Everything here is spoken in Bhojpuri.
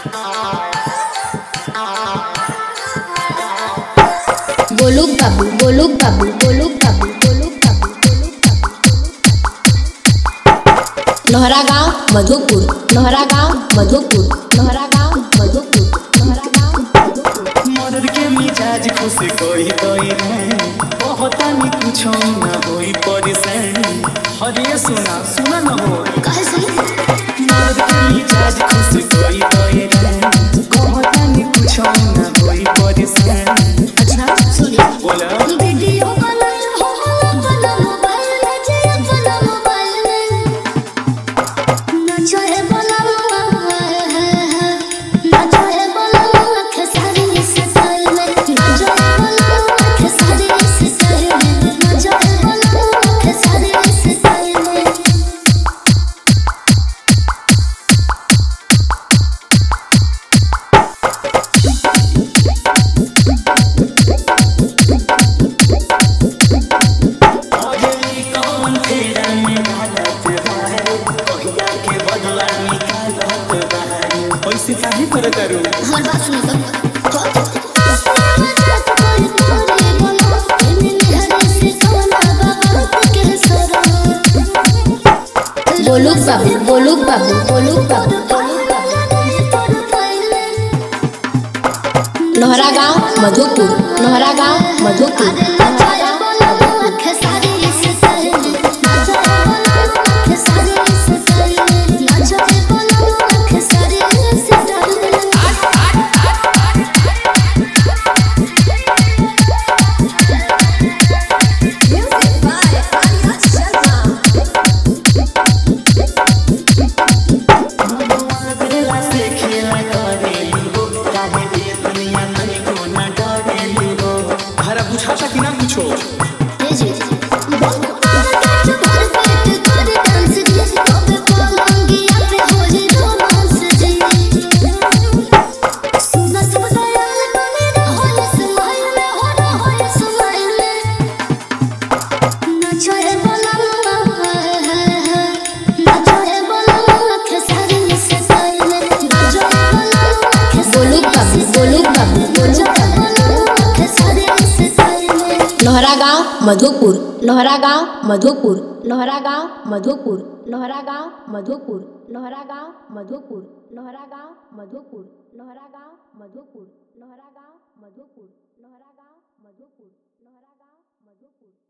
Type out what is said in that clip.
गोलू बाबू गोलू बाबू गोलू बाबू गोलू बाबू लोहरा गांव मधुपुर लोहरा गांव मधुपुर लोहरा गांव मधुपुर लोहरा गांव मर्द के मिजाज खुश कोई बहुत नहीं पूछो ना होई परेशान। हरिये सुना सुना न हो काहे सुनी मर्द के मिजाज खुश कोई बहुत नहीं पूछो ना होई परेशान। अच्छा सुनी बोला वीडियो वाला हो अपना मोबाइल में जे अपना मोबाइल में नाचो है बोला नाचो है बोला खेसारी स्टाइल में नाचो है बोला खेसारी स्टाइल में नाचो है बोला खेसारी स्टाइल में पैसे काहे करे करू हमार बात सुनो तो गोलू बाबू गोलू बाबू गोलू बाबू लोहरा गांव मधुपुर लोहरा गांव मधुपुर लोहरा गांव मधुपुर लोहरा गांव मधुपुर लोहरा गांव मधुपुर लोहरा गांव मधुपुर लोहरा गांव मधुपुर लोहरा गांव मधुपुर लोहरा गांव मधुपुर लोहरा गांव मधुपुर लोहरा गांव मधुपुर लोहरा गांव मधुपुर